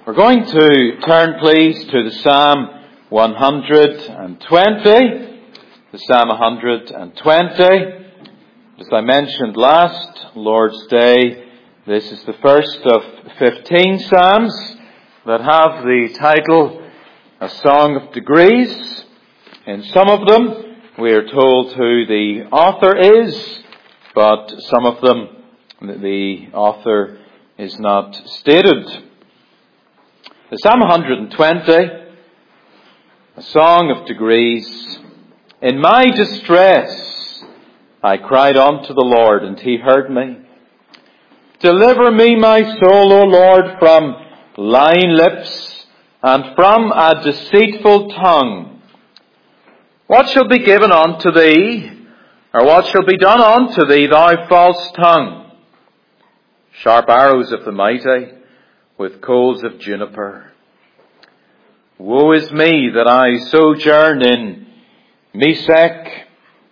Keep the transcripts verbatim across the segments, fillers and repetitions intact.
We're going to turn, please, to the Psalm one hundred twenty. The Psalm one hundred twenty. As I mentioned last Lord's Day, this is the first of fifteen Psalms that have the title, A Song of Degrees. In some of them, we are told who the author is, but some of them, the author is not stated. The Psalm one hundred twenty, A Song of Degrees. In my distress, I cried unto the Lord, and He heard me. Deliver me, my soul, O Lord, from lying lips, and from a deceitful tongue. What shall be given unto thee, or what shall be done unto thee, thou false tongue? Sharp arrows of the mighty, with coals of juniper. Woe is me that I sojourn in Mesech,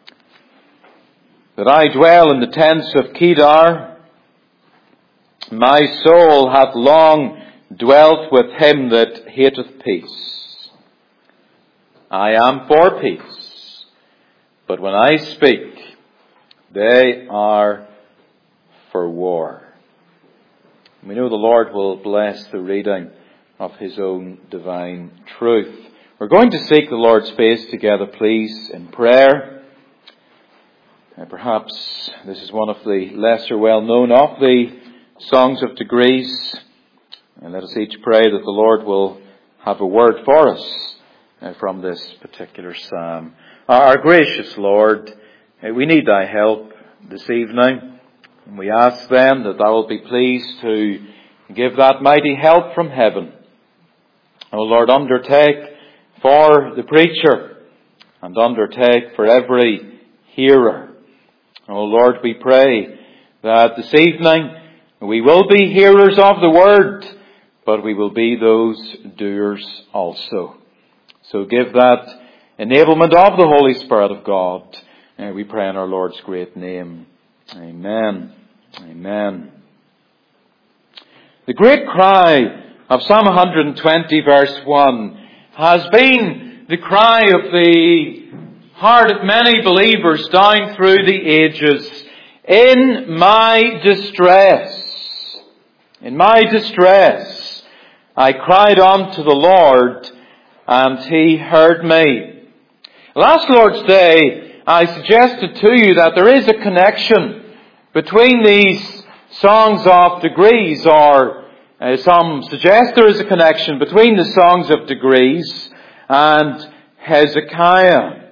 that I dwell in the tents of Kedar. My soul hath long dwelt with him that hateth peace. I am for peace, but when I speak, they are for war. We know the Lord will bless the reading of His own divine truth. We're going to seek the Lord's face together, please, in prayer. And perhaps this is one of the lesser well-known of the songs of degrees. And let us each pray that the Lord will have a word for us from this particular psalm. Our gracious Lord, we need Thy help this evening. And we ask then that Thou wilt be pleased to give that mighty help from heaven. O Lord, undertake for the preacher and undertake for every hearer. O Lord, we pray that this evening we will be hearers of the word, but we will be those doers also. So give that enablement of the Holy Spirit of God. And we pray in our Lord's great name. Amen. Amen. The great cry of Psalm one hundred twenty verse one has been the cry of the heart of many believers down through the ages. In my distress, in my distress, I cried unto the Lord, and He heard me. Last Lord's Day, I suggested to you that there is a connection between these songs of degrees, or uh, some suggest there is a connection between the songs of degrees and Hezekiah.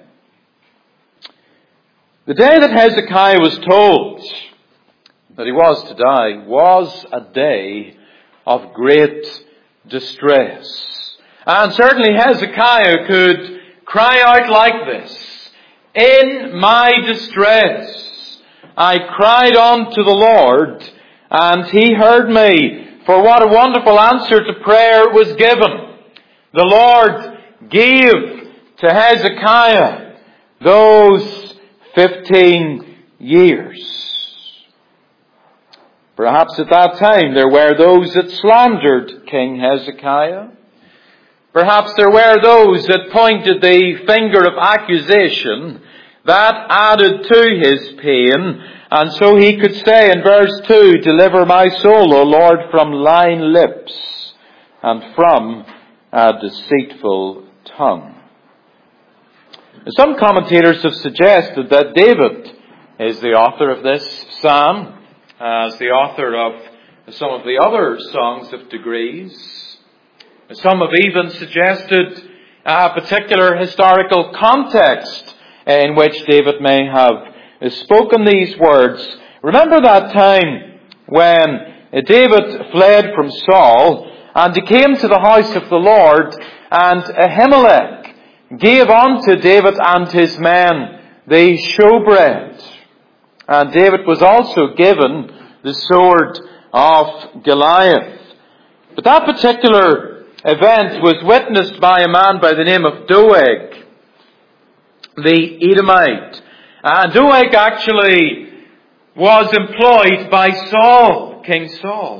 The day that Hezekiah was told that he was to die was a day of great distress. And certainly Hezekiah could cry out like this, in my distress, I cried unto the Lord, and He heard me. For what a wonderful answer to prayer was given. The Lord gave to Hezekiah those fifteen years. Perhaps at that time there were those that slandered King Hezekiah. Perhaps there were those that pointed the finger of accusation. That added to his pain, and so he could say in verse two, deliver my soul, O Lord, from lying lips and from a deceitful tongue. Some commentators have suggested that David is the author of this psalm, as the author of some of the other songs of degrees. Some have even suggested a particular historical context in which David may have spoken these words. Remember that time when David fled from Saul, and he came to the house of the Lord, and Ahimelech gave unto David and his men the showbread. And David was also given the sword of Goliath. But that particular event was witnessed by a man by the name of Doeg, the Edomite. And Doeg actually was employed by Saul, King Saul,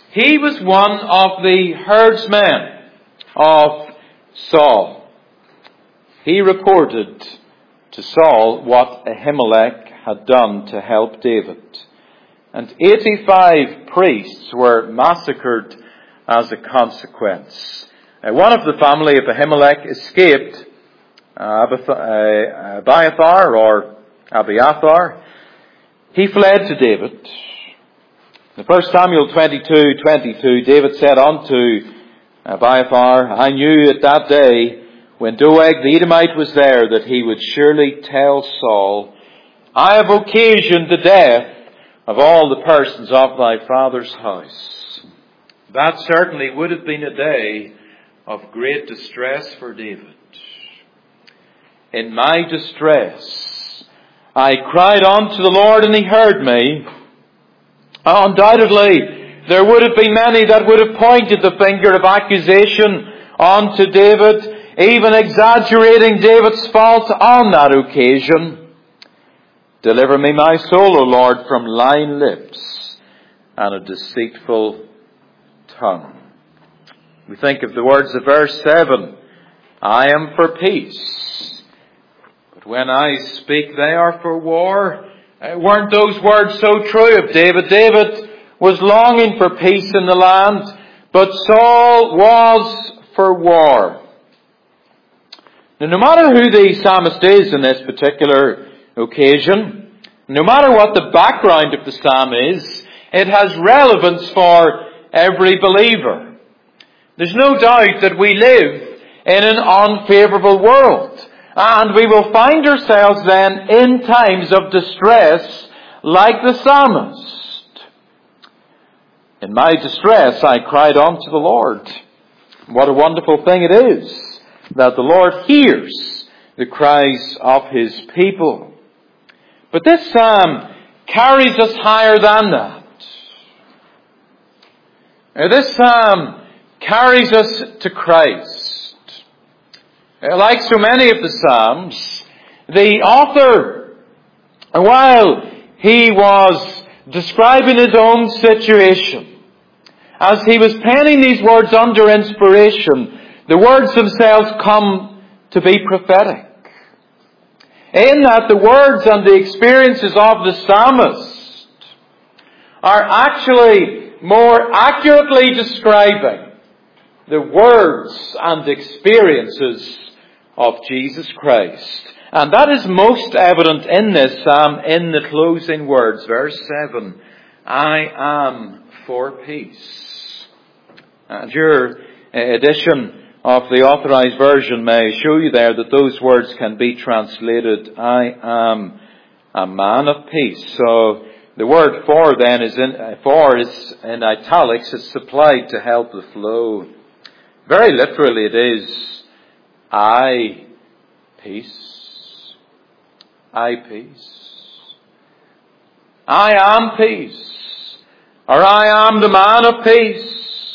He was one of the herdsmen of Saul. He reported to Saul what Ahimelech had done to help David. And eighty-five priests were massacred as a consequence. Uh, one of the family of Ahimelech escaped, uh, Abiathar or Abiathar. He fled to David. In First Samuel twenty-two twenty-two, David said unto Abiathar, I knew at that day when Doeg the Edomite was there that he would surely tell Saul, I have occasioned the death of all the persons of thy father's house. That certainly would have been a day of great distress for David. In my distress, I cried unto the Lord, and he heard me. Undoubtedly, there would have been many that would have pointed the finger of accusation unto David, even exaggerating David's fault on that occasion. Deliver me my soul, O Lord, from lying lips and a deceitful tongue. We think of the words of verse seven, I am for peace, but when I speak they are for war. Uh, weren't those words so true of David? David was longing for peace in the land, but Saul was for war. Now, no matter who the psalmist is in this particular occasion, no matter what the background of the psalm is, it has relevance for every believer. There's no doubt that we live in an unfavourable world, and we will find ourselves then in times of distress like the psalmist. In my distress I cried unto the Lord. What a wonderful thing it is that the Lord hears the cries of His people. But this psalm carries us higher than that. Now, this psalm carries us to Christ. Like so many of the psalms, the author, while he was describing his own situation, as he was penning these words under inspiration, the words themselves come to be prophetic. In that the words and the experiences of the psalmist are actually more accurately describing the words and experiences of Jesus Christ. And that is most evident in this psalm in the closing words, verse seven, I am for peace. And your edition of the Authorized Version may show you there that those words can be translated, I am a man of peace. So the word for then is in, for is in italics. It's supplied to help the flow. Very literally it is, I peace. I peace. I am peace. Or I am the man of peace.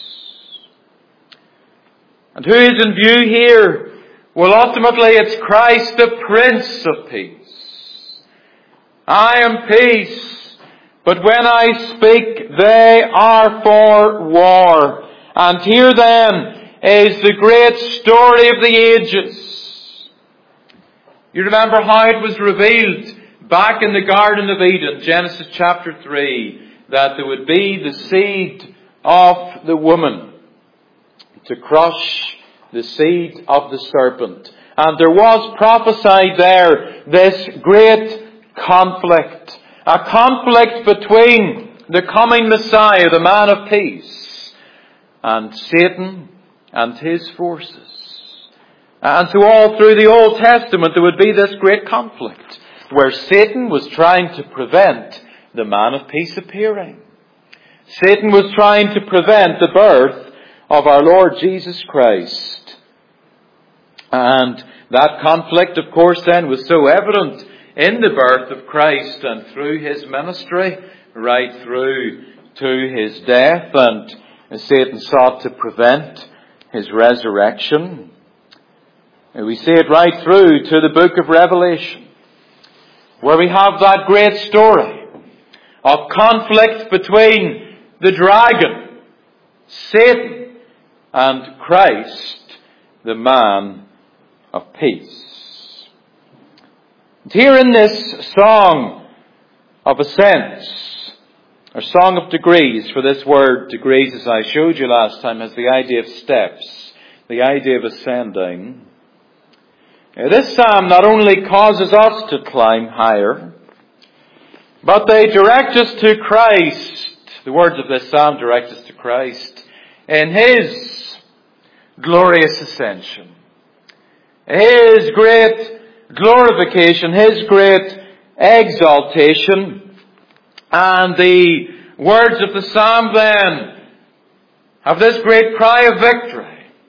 And who is in view here? Well, ultimately it's Christ, the Prince of Peace. I am peace, but when I speak, they are for war. And here then is the great story of the ages. You remember how it was revealed back in the Garden of Eden, Genesis chapter three, that there would be the seed of the woman to crush the seed of the serpent. And there was prophesied there this great conflict, a conflict between the coming Messiah, the man of peace, and Satan and his forces. And so all through the Old Testament there would be this great conflict where Satan was trying to prevent the man of peace appearing. Satan was trying to prevent the birth of our Lord Jesus Christ. And that conflict, of course, then was so evident in the birth of Christ and through His ministry, right through to His death. And Satan sought to prevent His resurrection. And we see it right through to the book of Revelation, where we have that great story of conflict between the dragon Satan and Christ, the man of peace. And here in this song of ascents, or song of degrees, for this word degrees, as I showed you last time, has the idea of steps, the idea of ascending. This psalm not only causes us to climb higher, but they direct us to Christ. The words of this psalm direct us to Christ in His glorious ascension, His great glorification, His great exaltation. And the words of the psalm then have this great cry of victory.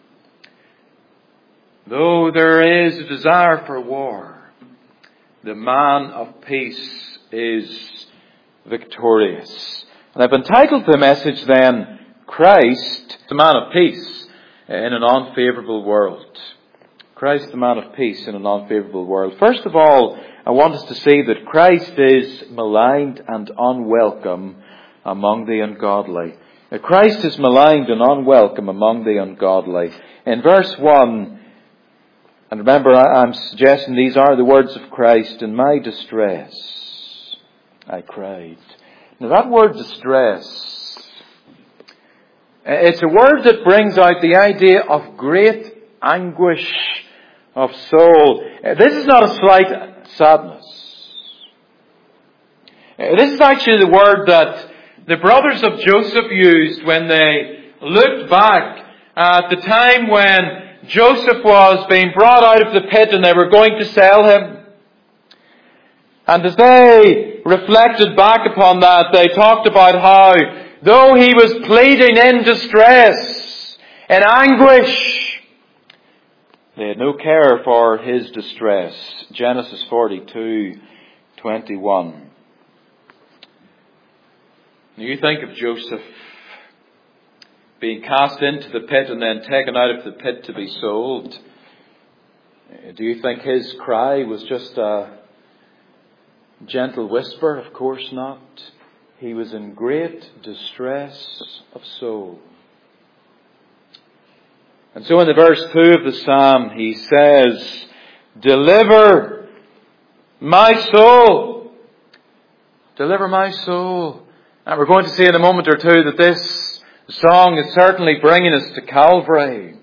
Though there is a desire for war, the man of peace is victorious. And I've entitled the message then, Christ, the man of peace in an unfavourable world. Christ, the man of peace in an unfavourable world. First of all, I want us to see that Christ is maligned and unwelcome among the ungodly. Christ is maligned and unwelcome among the ungodly. In verse one, and remember, I'm suggesting these are the words of Christ, in my distress I cried. Now that word distress, it's a word that brings out the idea of great anguish of soul. This is not a slight sadness. This is actually the word that the brothers of Joseph used when they looked back at the time when Joseph was being brought out of the pit and they were going to sell him. And as they reflected back upon that, they talked about how, though he was pleading in distress, in anguish, they had no care for his distress. Genesis forty-two twenty-one. You think of Joseph being cast into the pit and then taken out of the pit to be sold. Do you think his cry was just a gentle whisper? Of course not. He was in great distress of soul. And so in the verse two of the psalm, he says, deliver my soul. Deliver my soul. And we're going to see in a moment or two that this song is certainly bringing us to Calvary.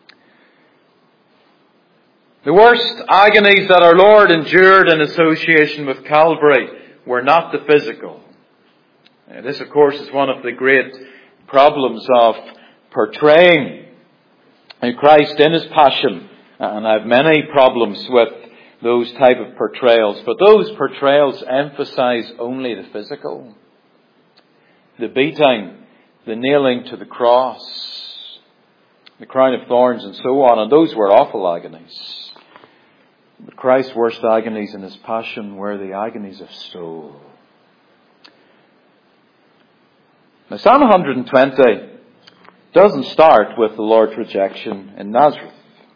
The worst agonies that our Lord endured in association with Calvary were not the physical. This, of course, is one of the great problems of portraying Christ in His passion. And I have many problems with those type of portrayals. But those portrayals emphasize only the physical. The beating, the nailing to the cross, the crown of thorns and so on. And those were awful agonies. But Christ's worst agonies in His passion were the agonies of soul. Now Psalm one twenty doesn't start with the Lord's rejection in Nazareth.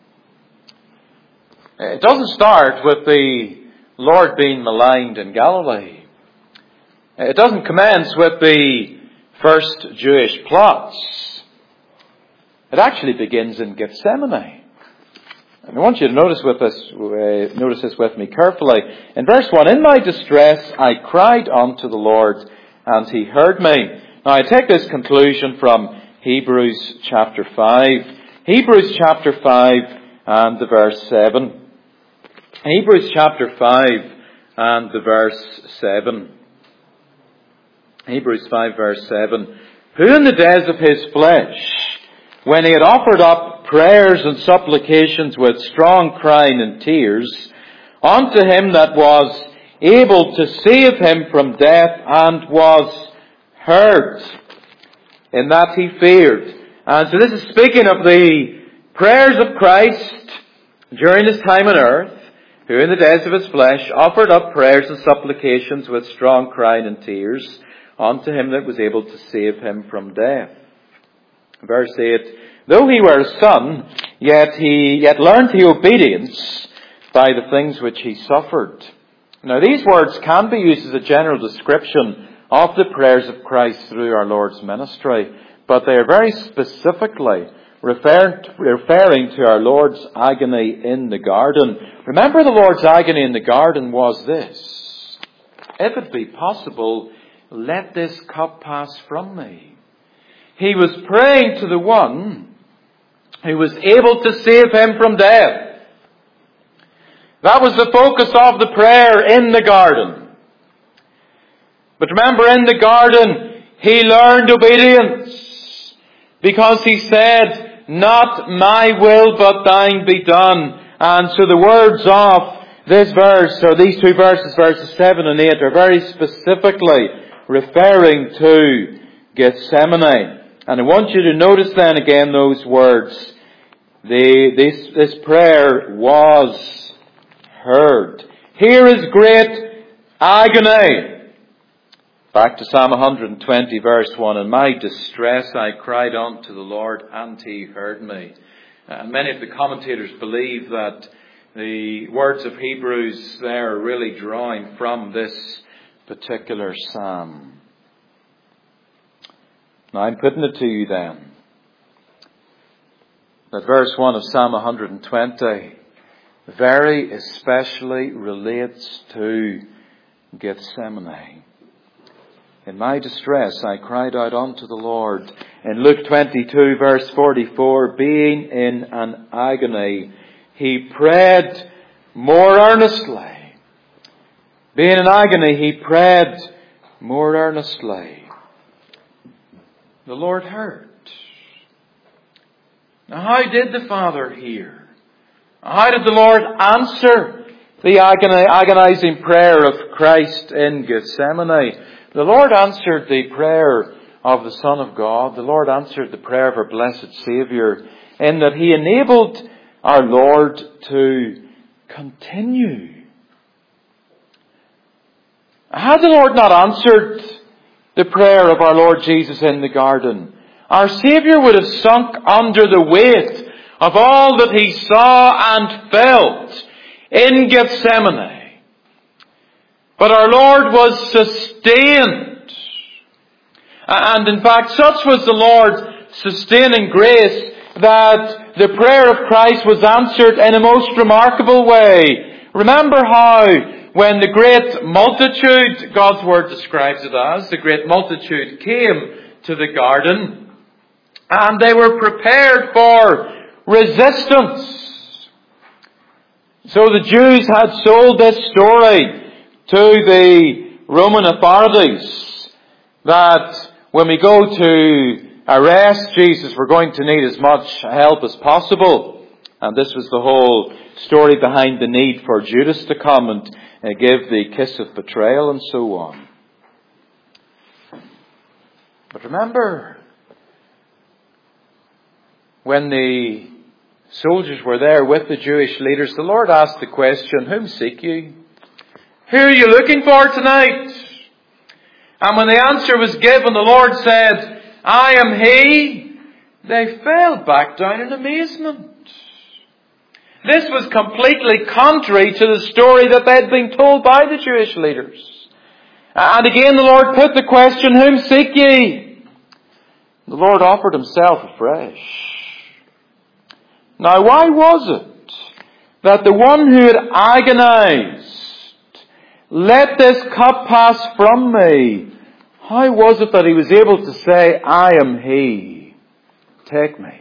It doesn't start with the Lord being maligned in Galilee. It doesn't commence with the first Jewish plots. It actually begins in Gethsemane. And I want you to notice with this, uh, notice this with me carefully. In verse one, in my distress I cried unto the Lord, and He heard me. Now I take this conclusion from Hebrews chapter five. Hebrews chapter five and the verse seven. Hebrews chapter five and the verse seven. Hebrews five verse seven. Who in the days of His flesh, when He had offered up prayers and supplications with strong crying and tears, unto Him that was able to save him from death, and was heard, in that he feared. And so this is speaking of the prayers of Christ during His time on earth, who in the days of His flesh offered up prayers and supplications with strong crying and tears unto Him that was able to save him from death. Verse eight, though He were a son, yet he yet learned He obedience by the things which He suffered. Now these words can be used as a general description of the prayers of Christ through our Lord's ministry. but they are very specifically refer, referring to our Lord's agony in the garden. Remember, the Lord's agony in the garden was this: if it be possible, let this cup pass from me. He was praying to the one who was able to save him from death. That was the focus of the prayer in the garden. But remember, in the garden, he learned obedience, because he said, not my will, but thine be done. And so the words of this verse, or these two verses, verses seven and eight, are very specifically referring to Gethsemane. And I want you to notice then again those words. The, this, this prayer was heard. Here is great agony. Back to Psalm one hundred twenty, verse one. In my distress I cried unto the Lord, and he heard me. And many of the commentators believe that the words of Hebrews there are really drawing from this particular psalm. Now I'm putting it to you then, that verse one of Psalm one hundred twenty very especially relates to Gethsemane. In my distress I cried out unto the Lord. In Luke twenty-two, verse forty-four, being in an agony, he prayed more earnestly. Being in agony, he prayed more earnestly. The Lord heard. Now, how did the Father hear? How did the Lord answer the agonizing prayer of Christ in Gethsemane? The Lord answered the prayer of the Son of God. The Lord answered the prayer of our blessed Saviour, in that he enabled our Lord to continue. Had the Lord not answered the prayer of our Lord Jesus in the garden, our Saviour would have sunk under the weight of all that he saw and felt in Gethsemane. But our Lord was sustained. And in fact, such was the Lord's sustaining grace that the prayer of Christ was answered in a most remarkable way. Remember how when the great multitude, God's Word describes it as, the great multitude came to the garden, and they were prepared for resistance. So the Jews had sold this story to the Roman authorities that when we go to arrest Jesus, we're going to need as much help as possible. And this was the whole story behind the need for Judas to come and uh, give the kiss of betrayal and so on. But remember, when the soldiers were there with the Jewish leaders, the Lord asked the question, whom seek you? Who are you looking for tonight? And when the answer was given, the Lord said, I am he. They fell back down in amazement. This was completely contrary to the story that they had been told by the Jewish leaders. And again the Lord put the question, whom seek ye? The Lord offered himself afresh. Now why was it that the one who had agonized, let this cup pass from me, how was it that he was able to say, I am he, take me?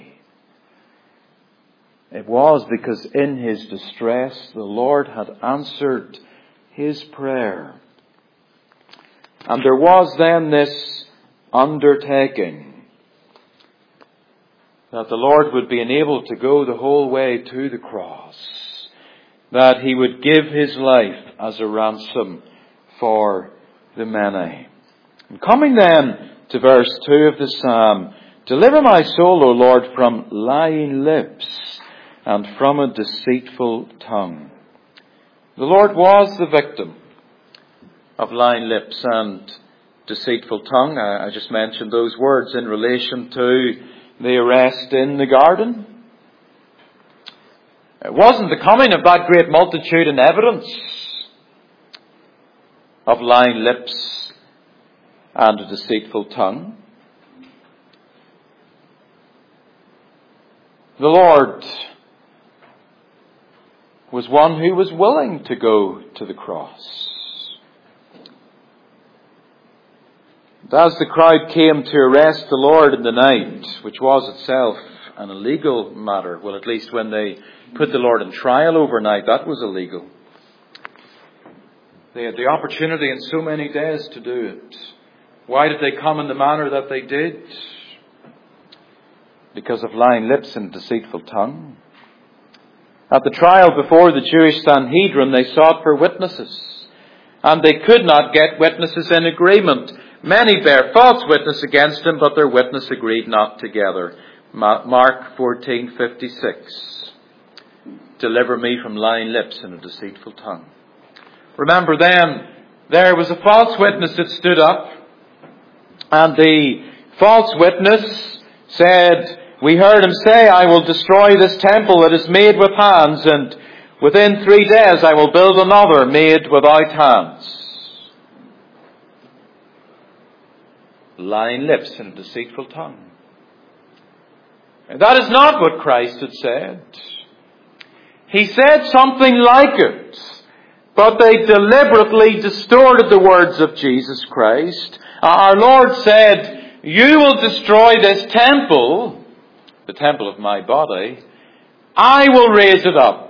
It was because in his distress the Lord had answered his prayer. And there was then this undertaking that the Lord would be enabled to go the whole way to the cross, that he would give his life as a ransom for the many. And coming then to verse two of the psalm, deliver my soul, O Lord, from lying lips and from a deceitful tongue. The Lord was the victim of lying lips and deceitful tongue. I just mentioned those words in relation to the arrest in the garden. It wasn't the coming of that great multitude in evidence of lying lips and a deceitful tongue. The Lord was one who was willing to go to the cross. And as the crowd came to arrest the Lord in the night, which was itself an illegal matter, well, at least when they put the Lord in trial overnight, that was illegal. They had the opportunity in so many days to do it. Why did they come in the manner that they did? Because of lying lips and deceitful tongue. At the trial before the Jewish Sanhedrin, they sought for witnesses, and they could not get witnesses in agreement. Many bare false witness against him, but their witness agreed not together. Mark fourteen fifty-six. Deliver me from lying lips and a deceitful tongue. Remember then, there was a false witness that stood up, and the false witness said, we heard him say, I will destroy this temple that is made with hands, and within three days I will build another made without hands. Lying lips and a deceitful tongue. And that is not what Christ had said. He said something like it, but they deliberately distorted the words of Jesus Christ. Our Lord said, you will destroy this temple, the temple of my body. I will raise it up.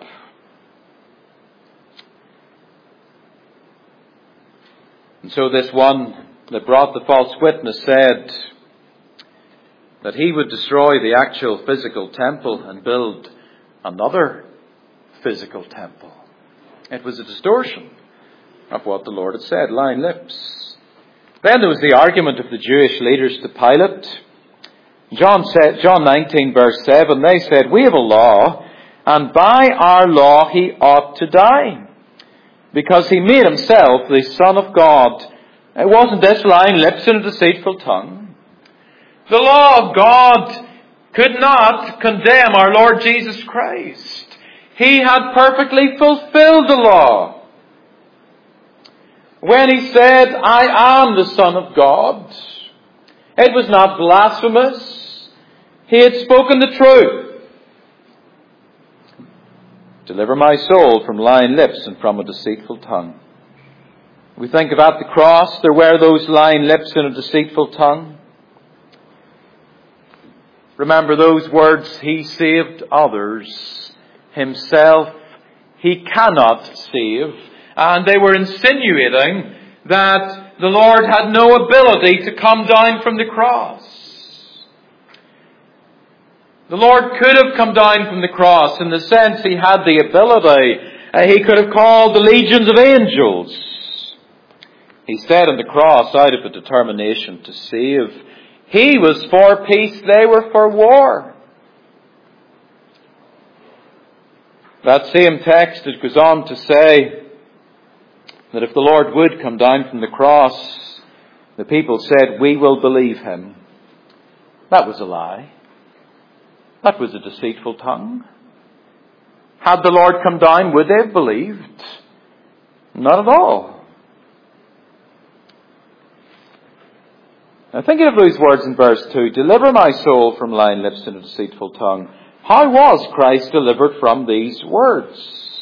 And so this one that brought the false witness said that he would destroy the actual physical temple and build another physical temple. It was a distortion of what the Lord had said, lying lips. Then there was the argument of the Jewish leaders to Pilate. John said, John nineteen verse seven, they said, we have a law, and by our law he ought to die, because he made himself the Son of God. It wasn't this lying lips and a deceitful tongue. The law of God could not condemn our Lord Jesus Christ. He had perfectly fulfilled the law. When he said, I am the Son of God, it was not blasphemous. He had spoken the truth. Deliver my soul from lying lips and from a deceitful tongue. We think of at the cross, there were those lying lips and a deceitful tongue. Remember those words, he saved others. Himself he cannot save. And they were insinuating that the Lord had no ability to come down from the cross. The Lord could have come down from the cross in the sense he had the ability. Uh, he could have called the legions of angels. He stayed on the cross out of a determination to save. He was for peace, they were for war. That same text, it goes on to say that if the Lord would come down from the cross, the people said, we will believe him. That was a lie. That was a deceitful tongue. Had the Lord come down, would they have believed? Not at all. Now thinking of those words in verse two, deliver my soul from lying lips and a deceitful tongue. How was Christ delivered from these words?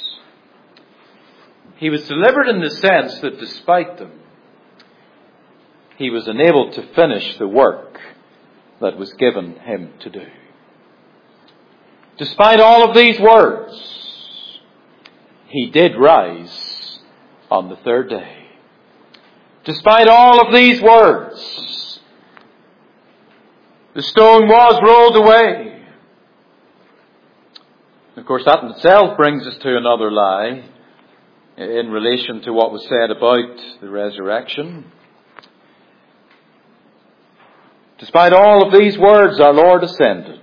He was delivered in the sense that despite them, he was enabled to finish the work that was given him to do. Despite all of these words, he did rise on the third day. Despite all of these words, the stone was rolled away. Of course, that in itself brings us to another lie in relation to what was said about the resurrection. Despite all of these words, our Lord ascended.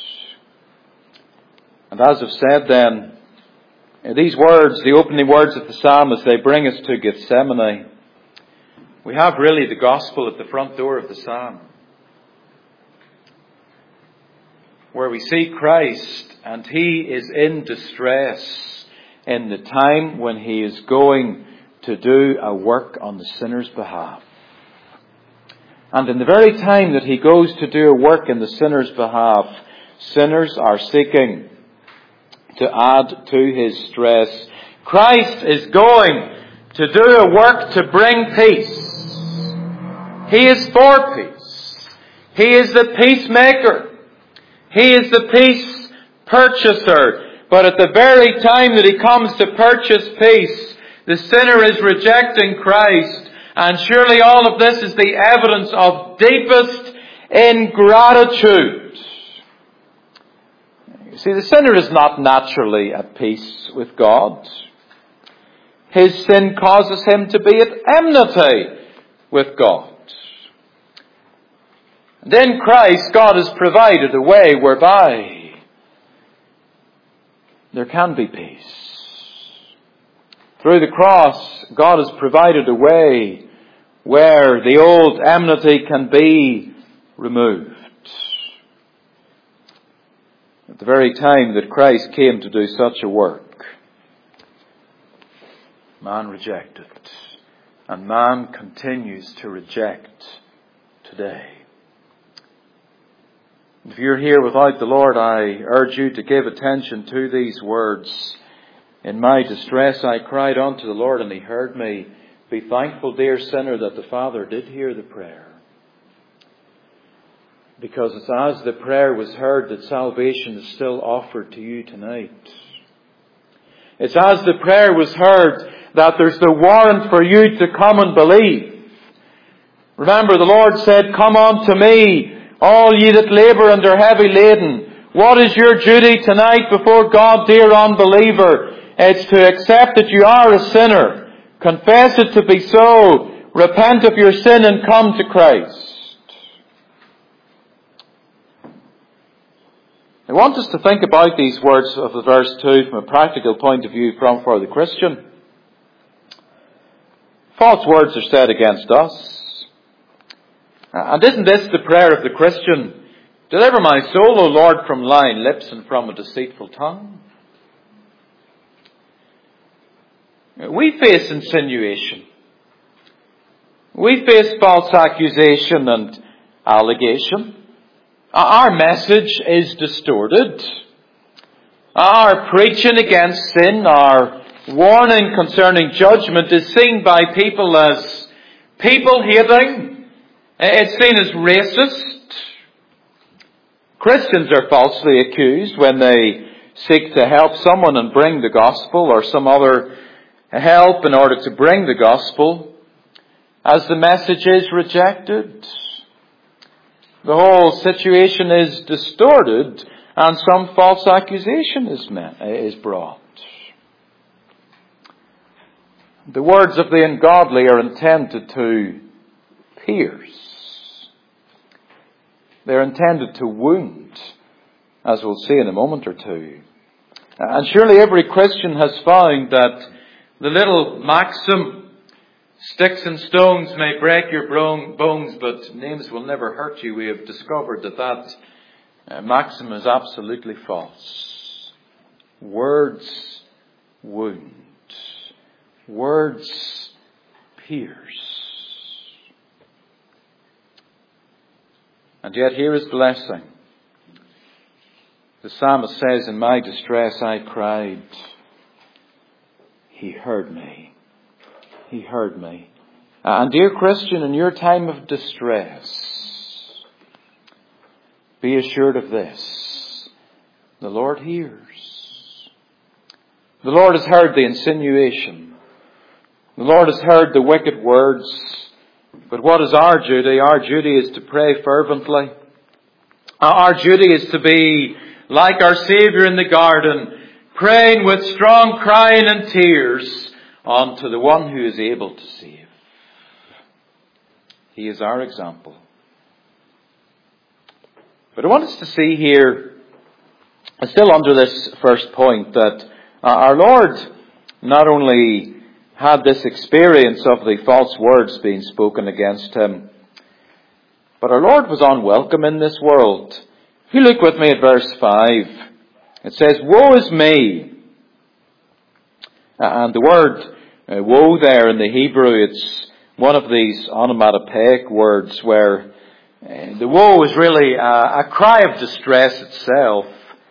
And as I've said then, these words, the opening words of the psalmist, they bring us to Gethsemane. We have really the gospel at the front door of the psalm, where we see Christ and he is in distress in the time when he is going to do a work on the sinner's behalf. And in the very time that he goes to do a work in the sinner's behalf, sinners are seeking to add to his stress. Christ is going to do a work to bring peace. He is for peace. He is the peacemaker. He is the peace purchaser. But at the very time that he comes to purchase peace, the sinner is rejecting Christ. And surely all of this is the evidence of deepest ingratitude. You see, the sinner is not naturally at peace with God. His sin causes him to be at enmity with God. And in Christ, God has provided a way whereby there can be peace. Through the cross, God has provided a way where the old enmity can be removed. At the very time that Christ came to do such a work, man rejected. And man continues to reject today. If you're here without the Lord, I urge you to give attention to these words. In my distress I cried unto the Lord, and he heard me. Be thankful, dear sinner, that the Father did hear the prayer. Because it's as the prayer was heard that salvation is still offered to you tonight. It's as the prayer was heard that there's the warrant for you to come and believe. Remember, the Lord said, "Come unto me, all ye that labour and are heavy laden." What is your duty tonight before God, dear unbeliever? It's to accept that you are a sinner. Confess it to be so. Repent of your sin and come to Christ. I want us to think about these words of the verse two from a practical point of view from for the Christian. False words are said against us. And isn't this the prayer of the Christian? Deliver my soul, O Lord, from lying lips and from a deceitful tongue. We face insinuation. We face false accusation and allegation. Our message is distorted. Our preaching against sin, our warning concerning judgment is seen by people as people-hating. It's seen as racist. Christians are falsely accused when they seek to help someone and bring the gospel or some other help in order to bring the gospel, as the message is rejected. The whole situation is distorted and some false accusation is, met, is brought. The words of the ungodly are intended to pierce. They're intended to wound, as we'll see in a moment or two. And surely every Christian has found that the little maxim, "Sticks and stones may break your bones, but names will never hurt you," we have discovered that that uh, maxim is absolutely false. Words wound. Words pierce. And yet here is blessing. The psalmist says, "In my distress I cried. He heard me." He heard me. And dear Christian, in your time of distress, be assured of this. The Lord hears. The Lord has heard the insinuation. The Lord has heard the wicked words. But what is our duty? Our duty is to pray fervently. Our duty is to be like our Saviour in the garden, praying with strong crying and tears unto the one who is able to save. He is our example. But I want us to see here, still under this first point, that our Lord not only had this experience of the false words being spoken against him, but our Lord was unwelcome in this world. If you look with me at verse five, it says, "Woe is me." And the word uh, woe there in the Hebrew, it's one of these onomatopoeic words where Uh, the woe is really a, a cry of distress itself.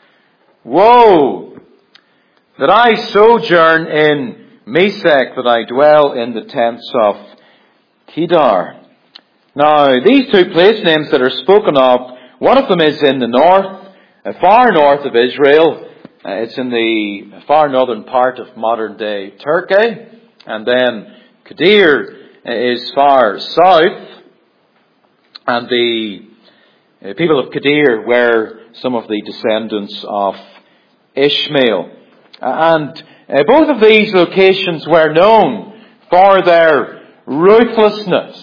Woe! That I sojourn in Mesech, that I dwell in the tents of Kedar. Now, these two place names that are spoken of, one of them is in the north, uh, far north of Israel. Uh, it's in the far northern part of modern-day Turkey. And then Kedar is far south. And the uh, people of Kedar were some of the descendants of Ishmael. And uh, both of these locations were known for their ruthlessness.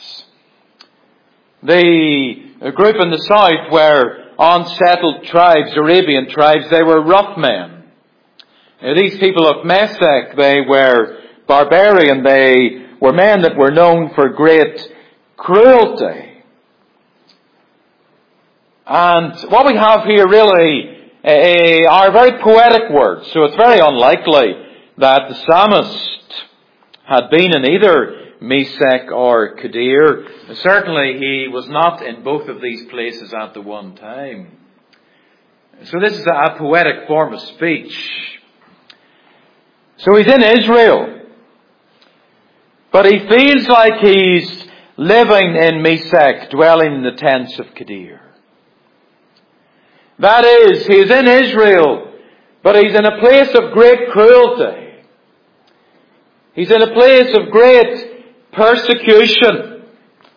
The group in the south were unsettled tribes, Arabian tribes. They were rough men. Uh, these people of Mesech, they were barbarian. They were men that were known for great cruelty. And what we have here really uh, are very poetic words. So it's very unlikely that the psalmist had been in either Mesech or Kedar. Certainly he was not in both of these places at the one time. So this is a poetic form of speech. So he's in Israel. But he feels like he's living in Mesech, dwelling in the tents of Kedar. That is, he's in Israel, but he's in a place of great cruelty. He's in a place of great persecution.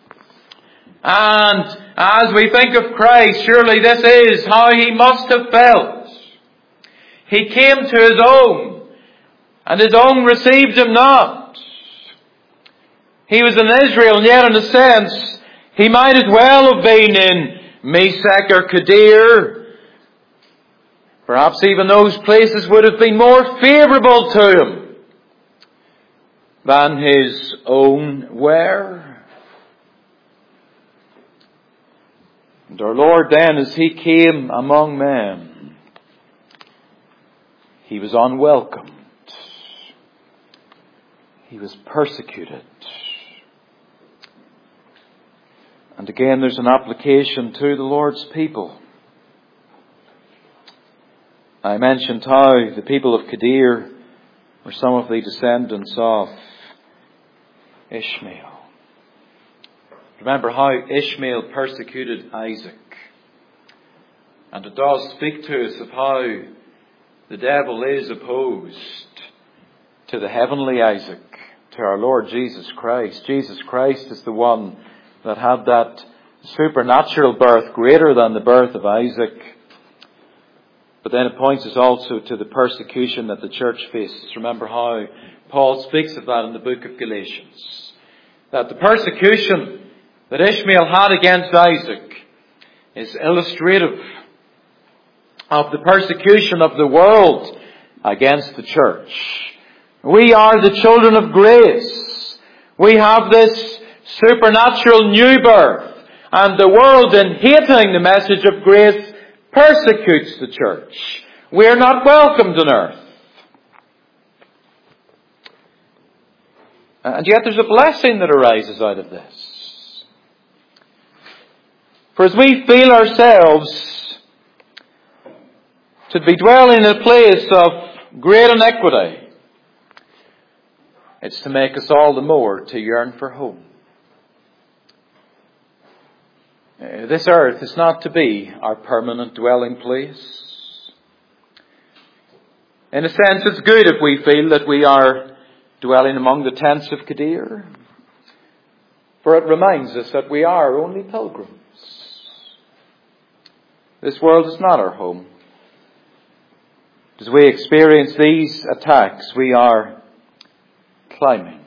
And as we think of Christ, surely this is how he must have felt. He came to his own, and his own received him not. He was in Israel, and yet in a sense, he might as well have been in Mesech or Kedar. Perhaps even those places would have been more favourable to him than his own were. And our Lord then, as he came among men, he was unwelcomed. He was persecuted. And again, there's an application to the Lord's people. I mentioned how the people of Kedar were some of the descendants of Ishmael. Remember how Ishmael persecuted Isaac. And it does speak to us of how the devil is opposed to the heavenly Isaac, to our Lord Jesus Christ. Jesus Christ is the one that had that supernatural birth greater than the birth of Isaac. But then it points us also to the persecution that the church faces. Remember how Paul speaks of that in the book of Galatians. That the persecution that Ishmael had against Isaac is illustrative of the persecution of the world against the church. We are the children of grace. We have this supernatural new birth. And the world, in hating the message of grace, persecutes the church. We are not welcomed on earth. And yet there's a blessing that arises out of this. For as we feel ourselves to be dwelling in a place of great iniquity, it's to make us all the more to yearn for home. Uh, this earth is not to be our permanent dwelling place. In a sense, it's good if we feel that we are dwelling among the tents of Kedar, for it reminds us that we are only pilgrims. This world is not our home. As we experience these attacks, we are climbing.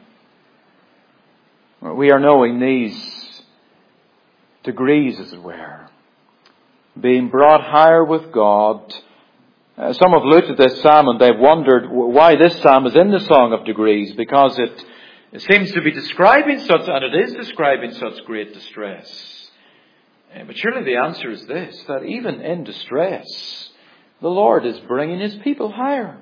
We are knowing these degrees, as it were, being brought higher with God. Uh, some have looked at this psalm and they've wondered why this psalm is in the Song of Degrees, because it, it seems to be describing such, and it is describing such great distress. Uh, but surely the answer is this, that even in distress, the Lord is bringing his people higher.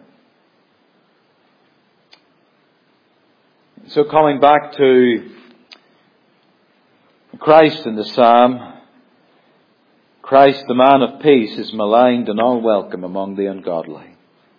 So coming back to Christ in the psalm, Christ the man of peace, is maligned and unwelcome among the ungodly.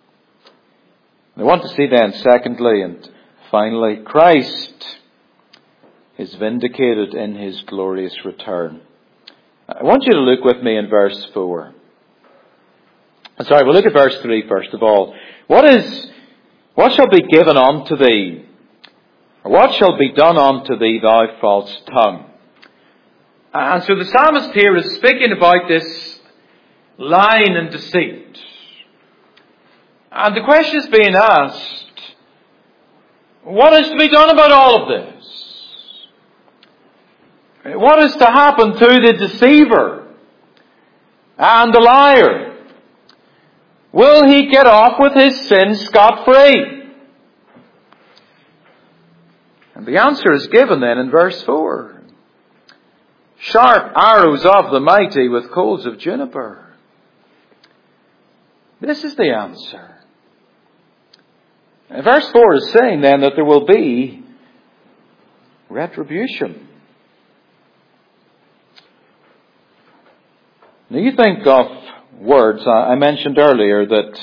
I want to see then, secondly and finally, Christ is vindicated in his glorious return. I want you to look with me in verse four. Sorry, we'll look at verse three first of all. What is, what shall be given unto thee? Or what shall be done unto thee, thou false tongue? And so the psalmist here is speaking about this lying and deceit. And the question is being asked, what is to be done about all of this? What is to happen to the deceiver and the liar? Will he get off with his sin scot-free? And the answer is given then in verse four. Sharp arrows of the mighty with coals of juniper. This is the answer. And verse four is saying then that there will be retribution. Now you think of words. I mentioned earlier that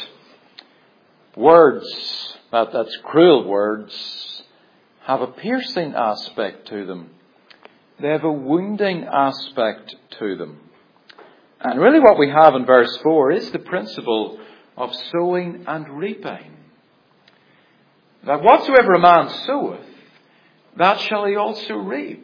words, that, that's cruel words, have a piercing aspect to them. They have a wounding aspect to them. And really what we have in verse four is the principle of sowing and reaping. That whatsoever a man soweth, that shall he also reap.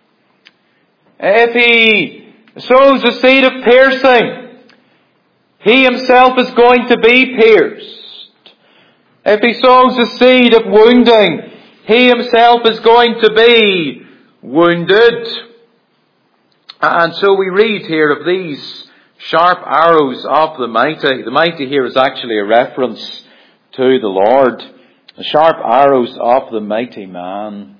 If he sows a seed of piercing, he himself is going to be pierced. If he sows a seed of wounding, he himself is going to be wounded. And so we read here of these sharp arrows of the mighty. The mighty here is actually a reference to the Lord. The sharp arrows of the mighty man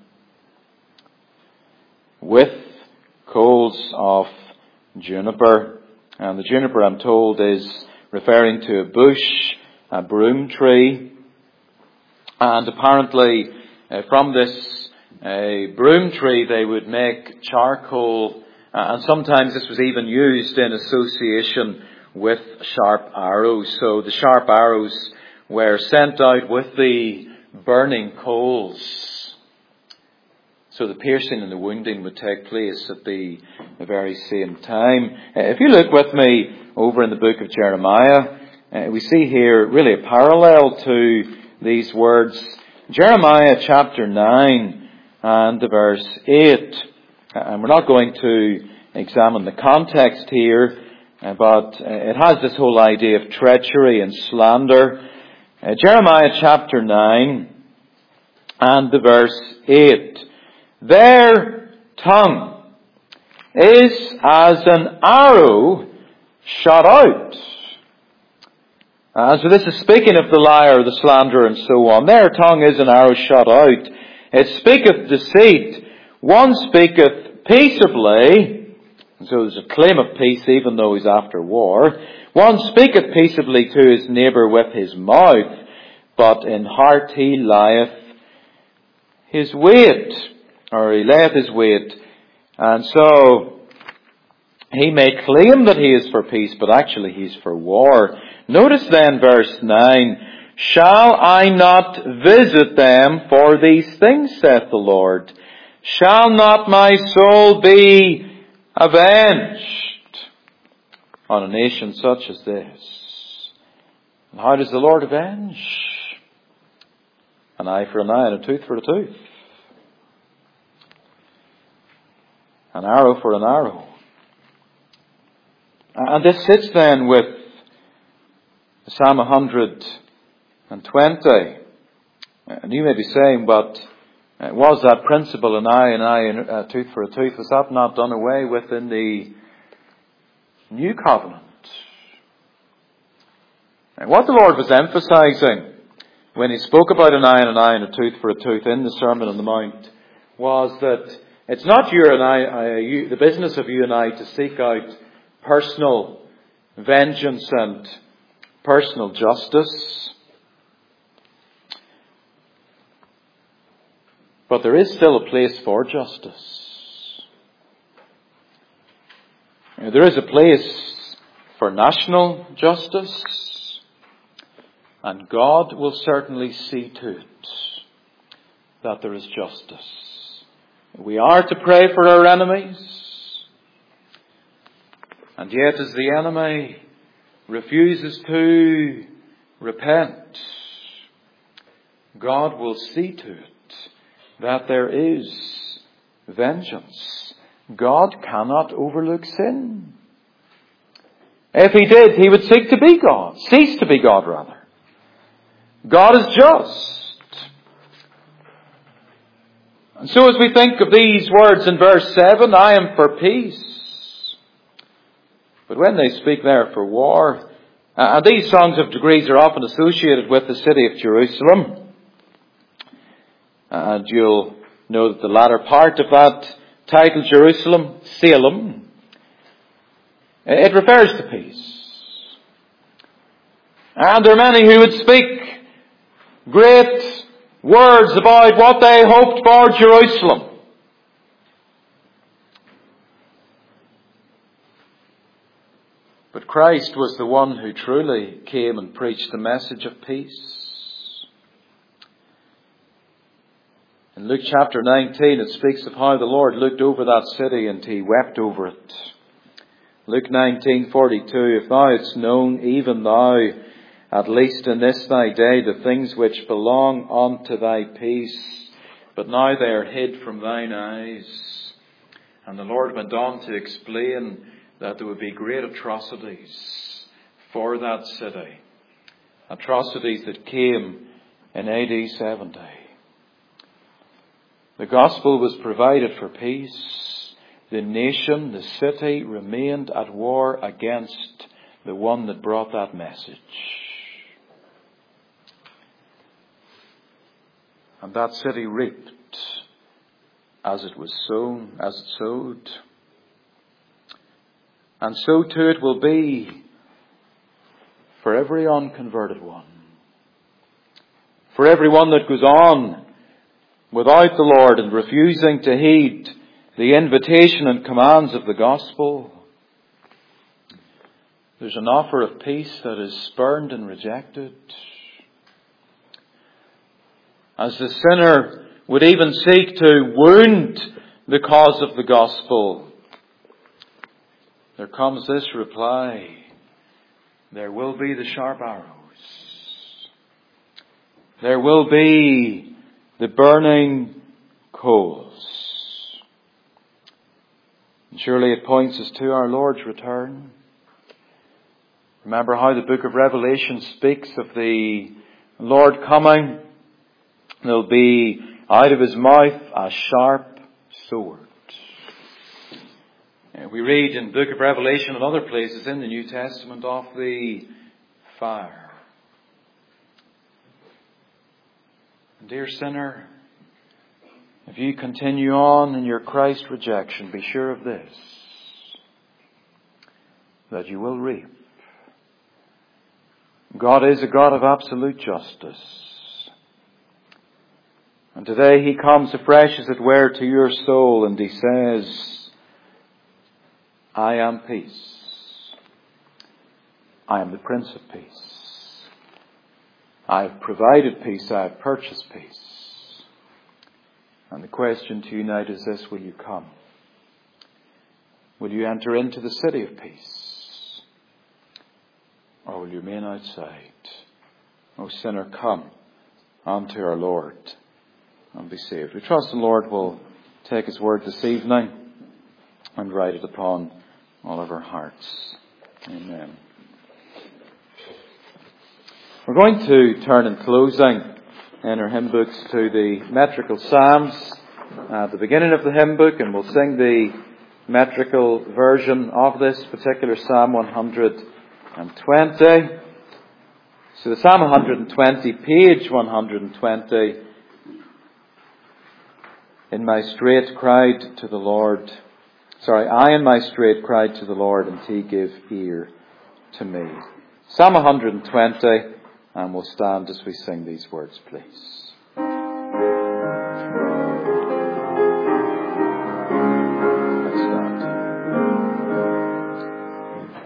with coals of juniper. And the juniper, I'm told, is referring to a bush, a broom tree. And apparently uh, from this a broom tree they would make charcoal, uh, and sometimes this was even used in association with sharp arrows. So the sharp arrows were sent out with the burning coals. So the piercing and the wounding would take place at the, the very same time. Uh, if you look with me over in the book of Jeremiah, uh, we see here really a parallel to these words. Jeremiah chapter nine. And the verse eight. And we're not going to examine the context here, but it has this whole idea of treachery and slander. Uh, Jeremiah chapter nine and the verse eight. Their tongue is as an arrow shot out. And so this is speaking of the liar, the slanderer, and so on. Their tongue is an arrow shot out. It speaketh deceit. One speaketh peaceably. And so there's a claim of peace even though he's after war. One speaketh peaceably to his neighbour with his mouth, but in heart he lieth his weight, or he layeth his weight. And so he may claim that he is for peace, but actually he's for war. Notice then verse nine. Shall I not visit them for these things, saith the Lord? Shall not my soul be avenged on a nation such as this? And how does the Lord avenge? An eye for an eye and a tooth for a tooth. An arrow for an arrow. And this sits then with Psalm one hundred twenty. And you may be saying, but was that principle, an eye, an eye, and a tooth for a tooth, was that not done away with in the New Covenant? And what the Lord was emphasizing when he spoke about an eye and an eye and a tooth for a tooth in the Sermon on the Mount was that it's not you and I, uh, you, the business of you and I to seek out personal vengeance and personal justice. But there is still a place for justice. There is a place for national justice, and God will certainly see to it that there is justice. We are to pray for our enemies, and yet as the enemy refuses to repent, God will see to it that there is vengeance. God cannot overlook sin. If He did, He would seek to be God, cease to be God rather. God is just. And so as we think of these words in verse seven, I am for peace. But when they speak there for war, uh, and these songs of degrees are often associated with the city of Jerusalem. And you'll know that the latter part of that title, Jerusalem, Salem, it refers to peace. And there are many who would speak great words about what they hoped for Jerusalem. But Christ was the one who truly came and preached the message of peace. In Luke chapter nineteen, it speaks of how the Lord looked over that city and He wept over it. Luke nineteen forty-two, if thou hadst known, even thou, at least in this thy day, the things which belong unto thy peace, but now they are hid from thine eyes. And the Lord went on to explain that there would be great atrocities for that city. Atrocities that came in A D seventy. The gospel was provided for peace. The nation, the city, remained at war against the one that brought that message. And that city reaped as it was sown, as it sowed. And so too it will be for every unconverted one. For everyone that goes on without the Lord and refusing to heed the invitation and commands of the gospel. There's an offer of peace that is spurned and rejected. As the sinner would even seek to wound the cause of the gospel, there comes this reply: there will be the sharp arrows. There will be the burning coals. And surely it points us to our Lord's return. Remember how the book of Revelation speaks of the Lord coming. There'll be out of His mouth a sharp sword. And we read in the book of Revelation and other places in the New Testament of the fire. And dear sinner, if you continue on in your Christ rejection, be sure of this, that you will reap. God is a God of absolute justice. And today He comes afresh, as it were, to your soul, and He says, I am peace. I am the Prince of Peace. I have provided peace. I have purchased peace. And the question to you tonight is this: will you come? Will you enter into the city of peace? Or will you remain outside? O sinner, come unto our Lord and be saved. We trust the Lord will take His word this evening and write it upon all of our hearts. Amen. We're going to turn in closing in our hymn books to the metrical psalms at the beginning of the hymn book, and we'll sing the metrical version of this particular Psalm one hundred twenty. So the Psalm one hundred twenty, page one hundred twenty. In my strait cried to the Lord. Sorry, I in my strait cried to the Lord, and He gave ear to me. Psalm one hundred twenty, and we'll stand as we sing these words, please. Let's stand.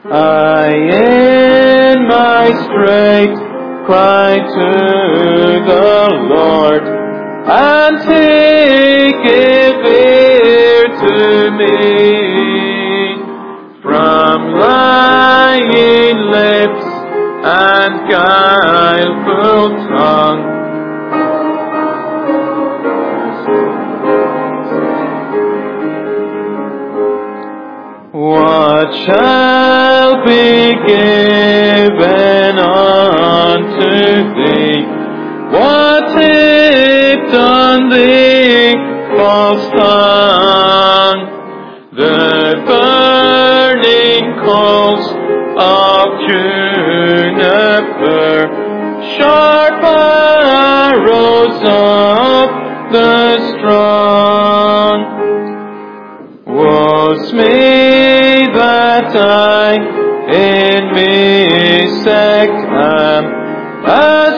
I in my strait cry to the Lord, and He gave ear to me. From lying lips and guileful tongue, what shall be given unto thee? What if done thee, false tongue? The burning coals of juniper, sharp arrows of the strong. Woe's me that I in me sect am, a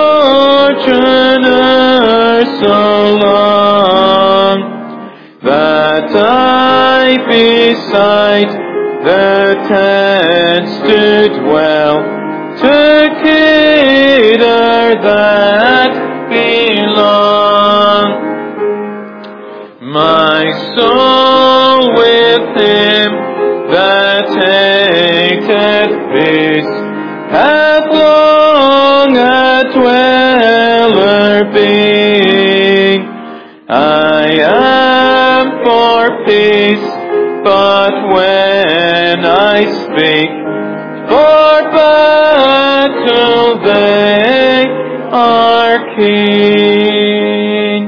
sojourner so long, that I beside the tents to dwell, to Kedar that belong. My soul with Him that taketh peace hath long a dweller been. I am for peace, but when I speak, for battle they are keen.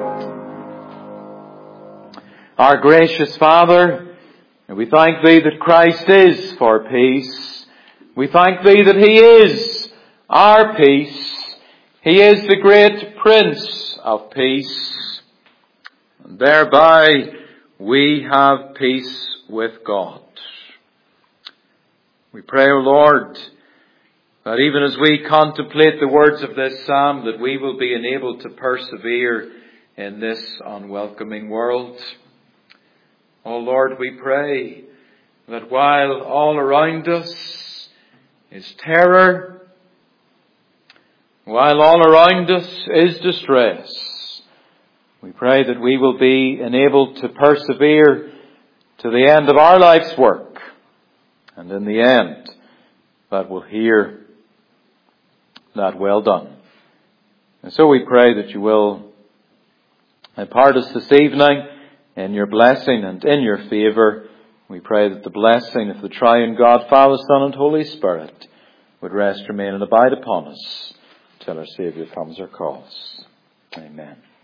Our gracious Father, we thank Thee that Christ is for peace. We thank Thee that He is our peace. He is the great Prince of Peace. And thereby we have peace with God. We pray, O Lord, that even as we contemplate the words of this psalm, that we will be enabled to persevere in this unwelcoming world. O Lord, we pray that while all around us is terror, while all around us is distress, we pray that we will be enabled to persevere to the end of our life's work, and in the end, that we'll hear that well done. And so we pray that you will impart us this evening in your blessing and in your favour. We pray that the blessing of the triune God, Father, Son, and Holy Spirit would rest, remain, and abide upon us till our Saviour comes or calls. Amen.